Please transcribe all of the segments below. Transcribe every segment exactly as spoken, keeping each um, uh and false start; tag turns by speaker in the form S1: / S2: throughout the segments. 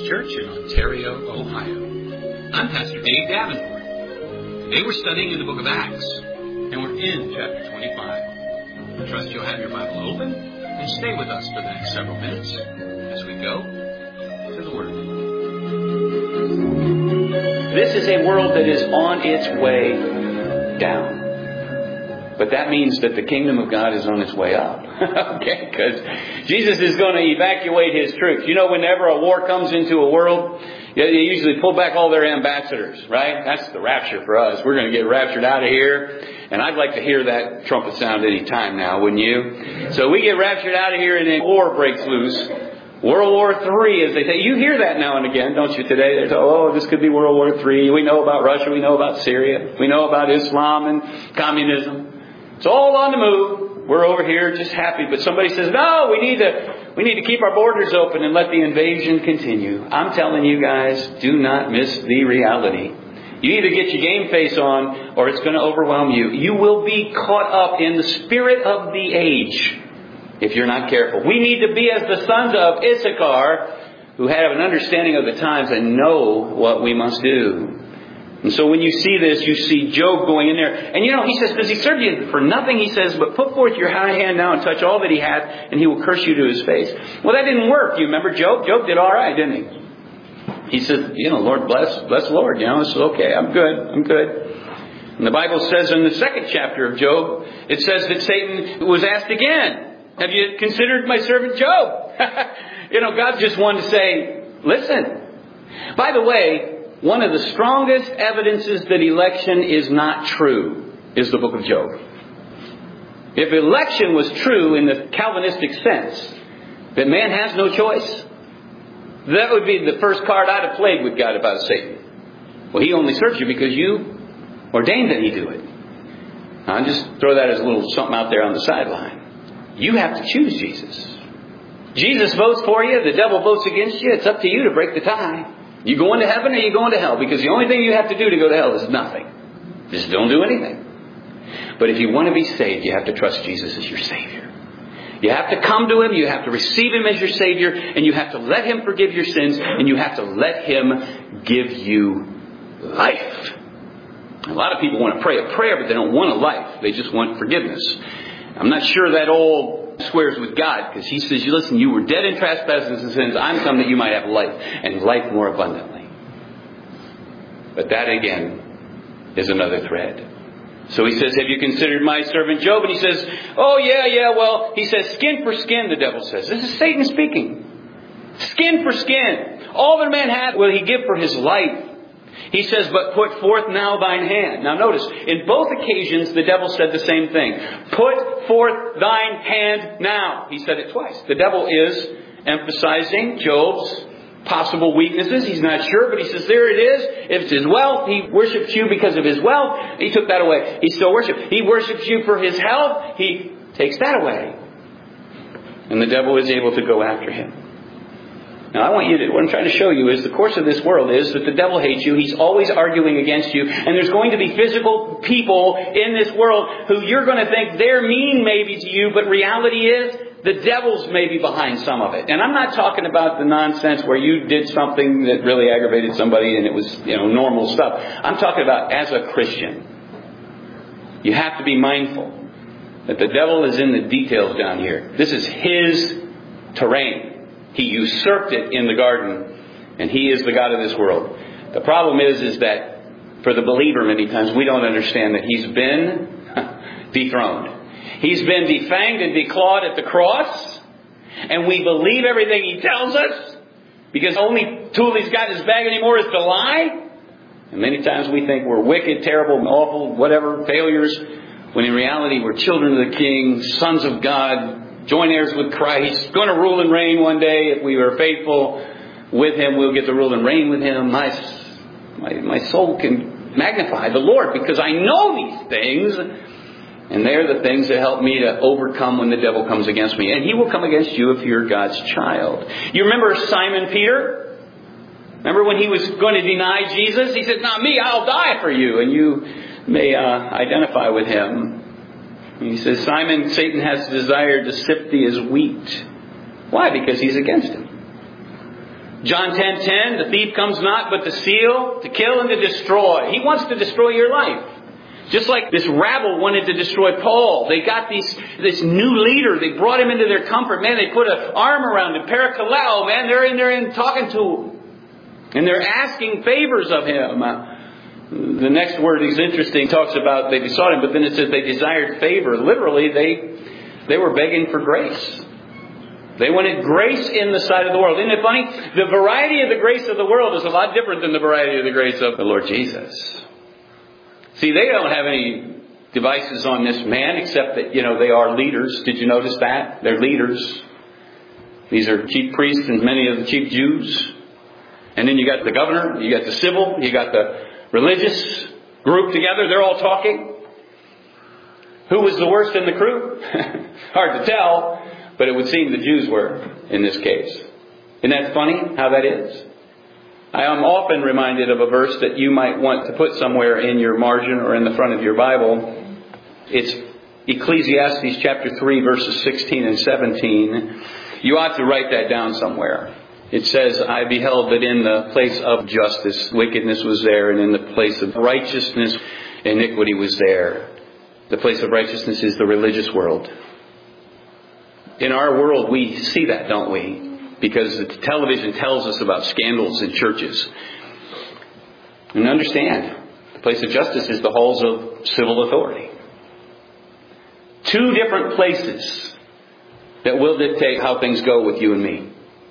S1: Baptist Church in Ontario, Ohio. I'm Pastor Dave Davenport. Today we're studying in the book of Acts, and we're in chapter twenty-five. I trust you'll have your Bible open and stay with us for the next several minutes as we go to the Word.
S2: This is a world that is on its way down. But that means that the kingdom of God is on its way up. Okay? Because Jesus is going to evacuate His troops. You know, whenever a war comes into a world, they usually pull back all their ambassadors, right? That's the rapture for us. We're going to get raptured out of here. And I'd like to hear that trumpet sound any time now, wouldn't you? So we get raptured out of here and then war breaks loose. World War Three, as they say. You hear that now and again, don't you, today? They say, oh, this could be World War Three. We know about Russia. We know about Syria. We know about Islam and communism. It's all on the move. We're over here just happy. But somebody says, no, we need to we need to keep our borders open and let the invasion continue. I'm telling you guys, do not miss the reality. You either get your game face on or it's going to overwhelm you. You will be caught up in the spirit of the age if you're not careful. We need to be as the sons of Issachar, who have an understanding of the times and know what we must do. And so when you see this, you see Job going in there. And you know, he says, does he serve you for nothing? He says, but put forth your high hand now and touch all that he hath, and he will curse you to his face. Well, that didn't work. You remember Job? Job did all right, didn't he? He said, you know, Lord, bless, bless the Lord. You know, it's okay. I'm good. I'm good. And the Bible says in the second chapter of Job, it says that Satan was asked again, have you considered my servant Job? You know, God just wanted to say, listen. By the way, one of the strongest evidences that election is not true is the book of Job. If election was true in the Calvinistic sense, that man has no choice, that would be the first card I'd have played with God about Satan. Well, he only serves you because you ordained that he do it. I'll just throw that as a little something out there on the sideline. You have to choose Jesus. Jesus votes for you. The devil votes against you. It's up to you to break the tie. You going to heaven or you going to hell? Because the only thing you have to do to go to hell is nothing. Just don't do anything. But if you want to be saved, you have to trust Jesus as your Savior. You have to come to Him. You have to receive Him as your Savior. And you have to let Him forgive your sins. And you have to let Him give you life. A lot of people want to pray a prayer, but they don't want a life. They just want forgiveness. I'm not sure that old squares with God, because He says, listen, you were dead in trespasses and sins. I'm come that you might have life, and life more abundantly. But that again is another thread. So He says, have you considered my servant Job? And he says, oh yeah, yeah, well, he says, skin for skin, the devil says. This is Satan speaking. Skin for skin. All that a man hath will he give for his life. He says, but put forth now thine hand. Now notice, in both occasions, the devil said the same thing. Put forth thine hand now. He said it twice. The devil is emphasizing Job's possible weaknesses. He's not sure, but he says, there it is. If it's his wealth, he worships you because of his wealth. He took that away. He still worships. He worships you for his health. He takes that away. And the devil is able to go after him. Now, I want you to, what I'm trying to show you is the course of this world is that the devil hates you. He's always arguing against you. And there's going to be physical people in this world who you're going to think they're mean maybe to you, but reality is the devil's maybe behind some of it. And I'm not talking about the nonsense where you did something that really aggravated somebody and it was, you know, normal stuff. I'm talking about as a Christian. You have to be mindful that the devil is in the details down here. This is his terrain. He usurped it in the garden, and he is the God of this world. The problem is, is that for the believer, many times we don't understand that he's been dethroned. He's been defanged and declawed at the cross, and we believe everything he tells us because the only tool he's got in his bag anymore is to lie. And many times we think we're wicked, terrible, awful, whatever, failures, when in reality we're children of the King, sons of God, joint heirs with Christ, going to rule and reign one day. If we are faithful with Him, we'll get to rule and reign with Him. My, my, my soul can magnify the Lord because I know these things. And they're the things that help me to overcome when the devil comes against me. And he will come against you if you're God's child. You remember Simon Peter? Remember when he was going to deny Jesus? He said, not me, I'll die for you. And you may uh, identify with him. He says, Simon, Satan has desired to sift thee as wheat. Why? Because he's against him. John ten ten, the thief comes not but to steal, to kill, and to destroy. He wants to destroy your life. Just like this rabble wanted to destroy Paul. They got these, this new leader. They brought him into their comfort. Man, they put an arm around him. Parakaleo, man, they're in there and talking to him. And they're asking favors of him. Uh, the next word is interesting. It talks about they besought him, but then it says they desired favor. Literally, they, they were begging for grace. They wanted grace in the sight of the world. Isn't it funny? The variety of the grace of the world is a lot different than the variety of the grace of the Lord Jesus. See, they don't have any devices on this man except that, you know, they are leaders. Did you notice that? They're leaders. These are chief priests and many of the chief Jews. And then you got the governor, you got the civil, you got the religious group together. They're all talking. Who was the worst in the crew? Hard to tell, but it would seem the Jews were in this case. Isn't that funny how that is? I am often reminded of a verse that you might want to put somewhere in your margin or in the front of your Bible. It's Ecclesiastes chapter three, verses sixteen and seventeen. You ought to write that down somewhere. It says, I beheld that in the place of justice, wickedness was there, and in the place of righteousness, iniquity was there. The place of righteousness is the religious world. In our world, we see that, don't we? Because the television tells us about scandals in churches. And understand, the place of justice is the halls of civil authority. Two different places that will dictate how things go with you and me.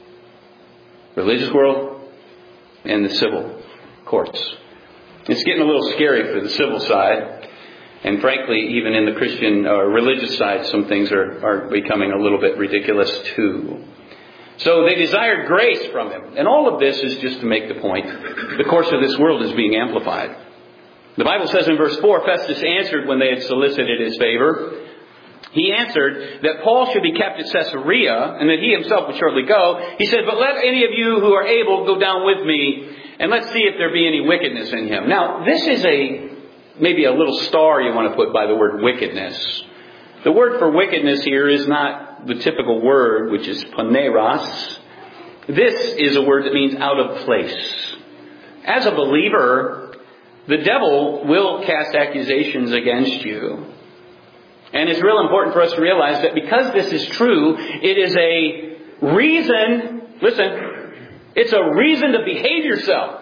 S2: Religious world and the civil courts. It's getting a little scary for the civil side. And frankly, even in the Christian or religious side, some things are, are becoming a little bit ridiculous too. So they desired grace from him. And all of this is just to make the point. The course of this world is being amplified. The Bible says in verse four, Festus answered when they had solicited his favor. He answered that Paul should be kept at Caesarea and that he himself would shortly go. He said, but let any of you who are able go down with me and let's see if there be any wickedness in him. Now, this is a maybe a little star you want to put by the word wickedness. The word for wickedness here is not the typical word, which is poneros. This is a word that means out of place. As a believer, the devil will cast accusations against you. And it's real important for us to realize that because this is true, it is a reason, listen, it's a reason to behave yourself.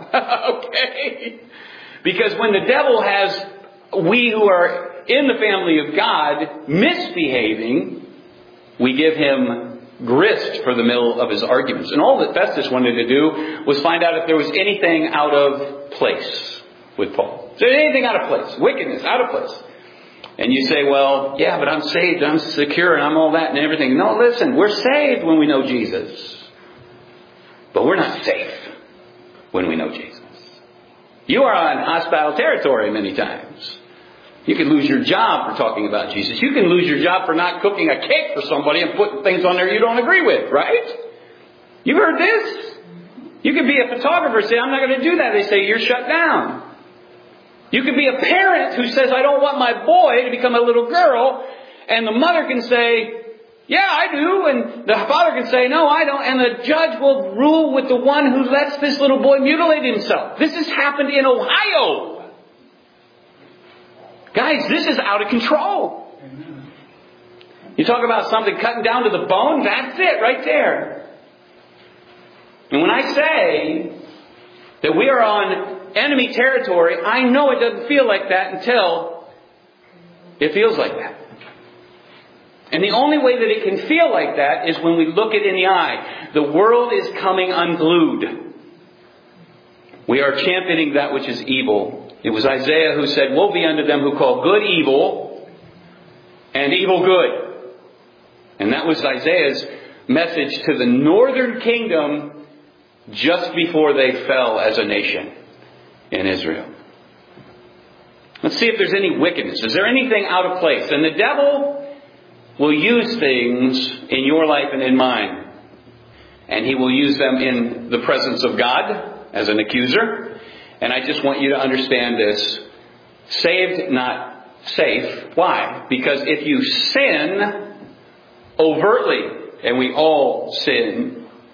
S2: Okay? Because when the devil has we who are in the family of God misbehaving, we give him grist for the middle of his arguments. And all that Festus wanted to do was find out if there was anything out of place with Paul. Is there anything out of place? Wickedness, out of place. And you say, well, yeah, but I'm saved, I'm secure, and I'm all that and everything. No, listen, we're saved when we know Jesus. But we're not safe when we know Jesus. You are on hostile territory many times. You can lose your job for talking about Jesus. You can lose your job for not cooking a cake for somebody and putting things on there you don't agree with, right? You've heard this. You could be a photographer and say, I'm not going to do that. They say, you're shut down. You could be a parent who says, I don't want my boy to become a little girl. And the mother can say, yeah, I do. And the father can say, no, I don't. And the judge will rule with the one who lets this little boy mutilate himself. This has happened in Ohio. Guys, this is out of control. You talk about something cutting down to the bone, that's it right there. And when I say that we are on enemy territory, I know it doesn't feel like that until it feels like that. And the only way that it can feel like that is when we look it in the eye. The world is coming unglued. We are championing that which is evil. It was Isaiah who said, woe be unto them who call good evil and evil good. And that was Isaiah's message to the northern kingdom just before they fell as a nation in Israel. Let's see if there's any wickedness. Is there anything out of place? And the devil will use things in your life and in mine. And he will use them in the presence of God as an accuser. And I just want you to understand this. Saved, not safe. Why? Because if you sin overtly, and we all sin,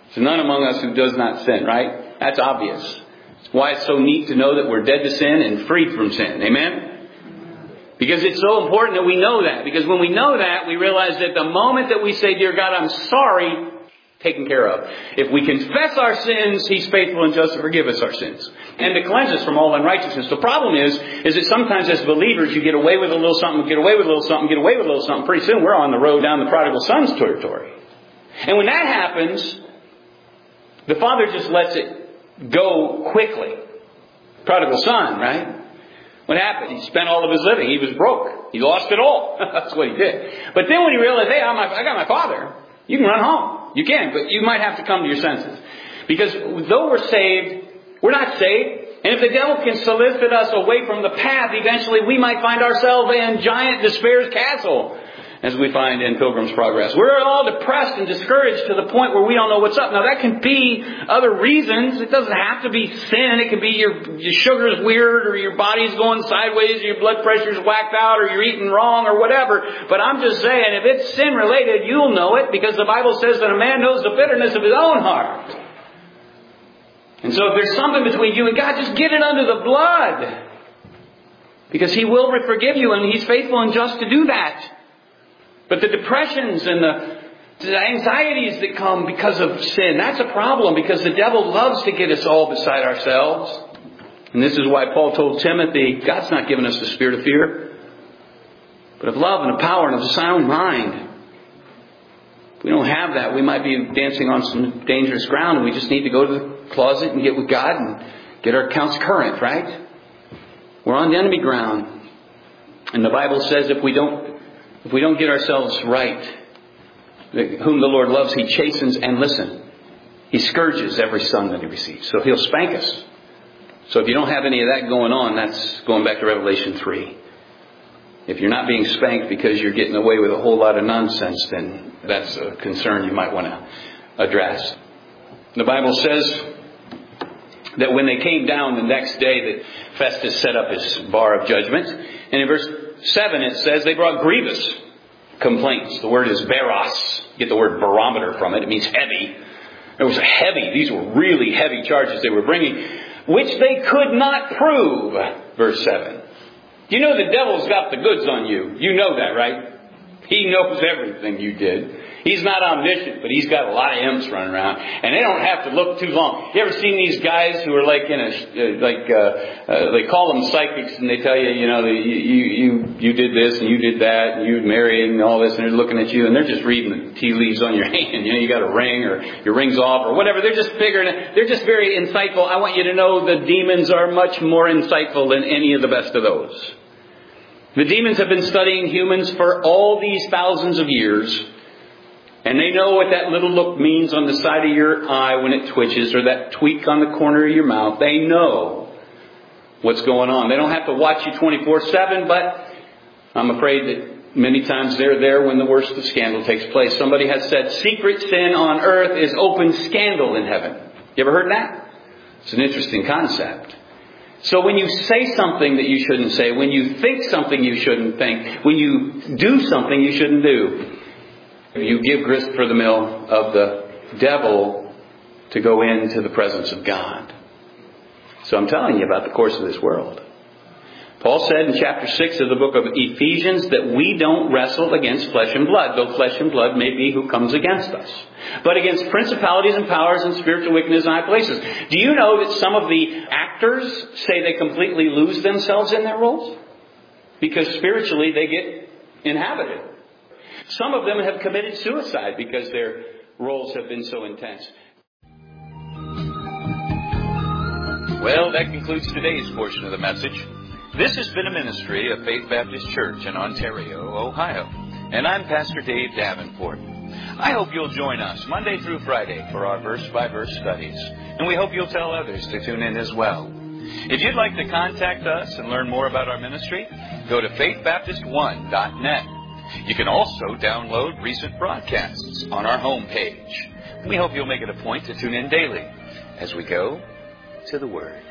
S2: So none among us who does not sin, right? That's obvious. That's why it's so neat to know that we're dead to sin and freed from sin. Amen? Because it's so important that we know that. Because when we know that, we realize that the moment that we say, dear God, I'm sorry, taken care of. If we confess our sins, He's faithful and just to forgive us our sins and to cleanse us from all unrighteousness. The problem is, is that sometimes as believers, you get away with a little something, get away with a little something, get away with a little something. Pretty soon we're on the road down the prodigal son's territory. And when that happens, the father just lets it go quickly. Prodigal son, right? What happened? He spent all of his living. He was broke. He lost it all. That's what he did. But then when he realized, hey, I'm my, I got my father, you can run home. You can, but you might have to come to your senses. Because though we're saved, we're not saved. And if the devil can solicit us away from the path, eventually we might find ourselves in giant despair's castle, as we find in Pilgrim's Progress. We're all depressed and discouraged to the point where we don't know what's up. Now that can be other reasons. It doesn't have to be sin. It can be your, your sugar's weird, or your body's going sideways, or your blood pressure's whacked out, or you're eating wrong, or whatever. But I'm just saying, if it's sin related, you'll know it, because the Bible says that a man knows the bitterness of his own heart. And so if there's something between you and God, just get it under the blood. Because He will forgive you, and He's faithful and just to do that. But the depressions and the, the anxieties that come because of sin, that's a problem, because the devil loves to get us all beside ourselves. And this is why Paul told Timothy, God's not given us the spirit of fear, but of love and of power and of a sound mind. If we don't have that, we might be dancing on some dangerous ground, and we just need to go to the closet and get with God and get our accounts current, right? We're on the enemy ground. And the Bible says if we don't If we don't get ourselves right, whom the Lord loves, He chastens, and listen, He scourges every son that He receives. So He'll spank us. So if you don't have any of that going on, that's going back to Revelation three. If you're not being spanked because you're getting away with a whole lot of nonsense, then that's a concern you might want to address. The Bible says that when they came down the next day, that Festus set up his bar of judgment. And in verse seven it says they brought grievous complaints. The word is baros. You get the word barometer from it. It means heavy. It was heavy. These were really heavy charges they were bringing, which they could not prove. Verse seven. You know the devil's got the goods on you. You know that, right? He knows everything you did. He's not omniscient, but he's got a lot of imps running around, and they don't have to look too long. You ever seen these guys who are like in a uh, like uh, uh, they call them psychics, and they tell you, you know, you you you did this and you did that, and you married and all this, and they're looking at you, and they're just reading the tea leaves on your hand. You know, you got a ring or your ring's off or whatever. They're just figuring it. They're just very insightful. I want you to know the demons are much more insightful than any of the best of those. The demons have been studying humans for all these thousands of years. And they know what that little look means on the side of your eye when it twitches, or that tweak on the corner of your mouth. They know what's going on. They don't have to watch you twenty-four seven, but I'm afraid that many times they're there when the worst of scandal takes place. Somebody has said, secret sin on earth is open scandal in heaven. You ever heard that? It's an interesting concept. So when you say something that you shouldn't say, when you think something you shouldn't think, when you do something you shouldn't do, you give grist for the mill of the devil to go into the presence of God. So I'm telling you about the course of this world. Paul said in chapter six of the book of Ephesians that we don't wrestle against flesh and blood, though flesh and blood may be who comes against us, but against principalities and powers and spiritual wickedness in high places. Do you know that some of the actors say they completely lose themselves in their roles? Because spiritually they get inhabited. Some of them have committed suicide because their roles have been so intense. Well, that concludes today's portion of the message. This has been a ministry of Faith Baptist Church in Ontario, Ohio. And I'm Pastor Dave Davenport. I hope you'll join us Monday through Friday for our verse-by-verse studies. And we hope you'll tell others to tune in as well. If you'd like to contact us and learn more about our ministry, go to faith baptist one dot net. You can also download recent broadcasts on our homepage. We hope you'll make it a point to tune in daily as we go to the Word.